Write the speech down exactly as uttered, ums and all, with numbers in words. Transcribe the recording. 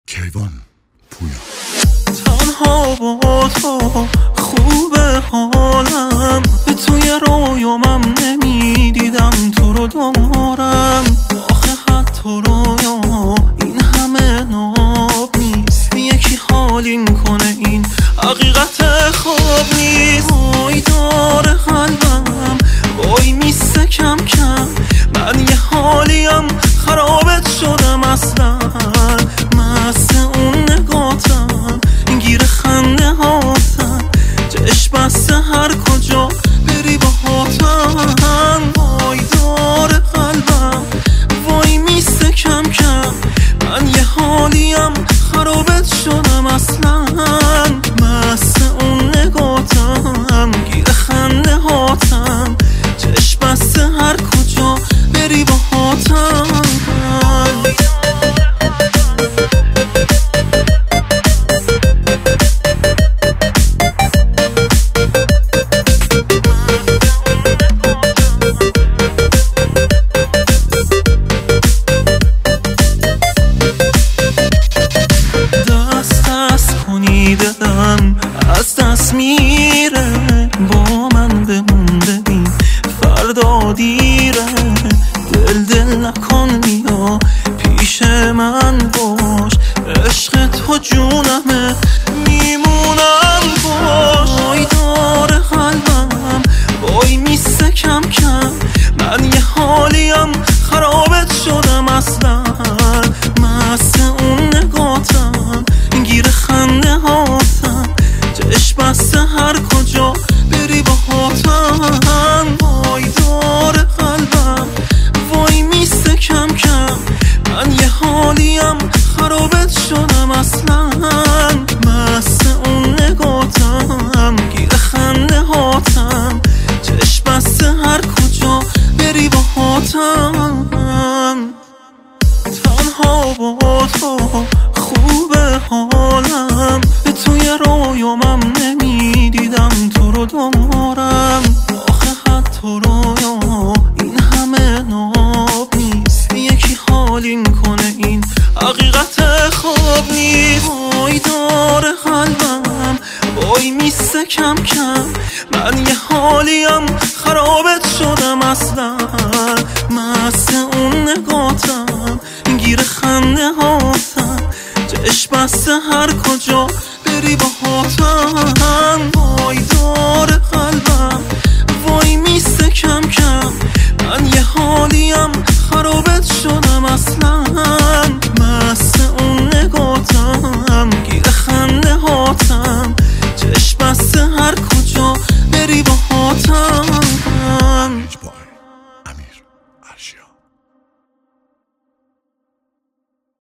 کیوان پویا. تنها با تو خوبه حالم، به توی رویامم نمیدیدم تو رو دارم. آخه حتی رویا این همه ناب نیست، یکی حالین کنه این حقیقت خواب نیست. وای داره قلبم وای میسته کم کم، من یه حالیم خرابت شدم اصلا. مست اون نگاتم گیر خنده هاتم، چشم بسته هر کجا بری با هاتم. وای داره قلبم وای میسته کم کم، من یه حالیم خرابت شدم اصلا. مست اون نگاتم گیر خنده هاتم، چشم بسته هر کجا بری با هاتم. دلم از دست میره، با من بمون ببین فردا دیره. دل دل نکن بیا پیش من باش، عشق تو جونمه میمونم باش. وای داره قلبم وای میسته کم کم، من یه حالیم خرابت شدم اصلا. مست اون نگاتم گیر خنده هاتم، چشم بسته هر کجا بری با هاتم. وای داره قلبم وای میسته کم کم، من یه حالیم خرابت شدم اصلا. مست اون نگاتم گیر خنده هاتم، چشم بسته هر کجا بری با هاتم. تنها با تو خوبه حالم، به توی رویامم نمیدیدم تو رو دارم. آخه حتی رویا این همه ناب نیست، یکی حالین کنه این حقیقت خواب نیست. وای داره قلبم وای میسته کم کم، من یه حالیم خرابت شدم اصلا. مست اون نگاتم گیر خنده هاتم، چشم بسته هر کجا بری با هاتم. وای داره قلبم وای میسته کم کم، من یه حالیم خرابت شدم اصلا. مست اون نگاتم گیر خنده هاتم، چشم بسته هر کجا بری با هاتم. امیر ارشیا.